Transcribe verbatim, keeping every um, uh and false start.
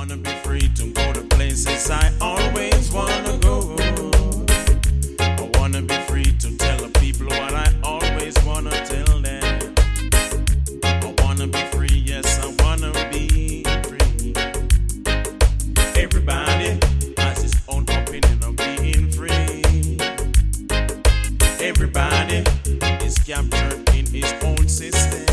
wanna be free to go to places I always wanna go. I wanna be free to tell the people what I always wanna tell them. I wanna be free, yes, I wanna be free. Everybody has his own opinion of being free. Everybody is captured in his own system.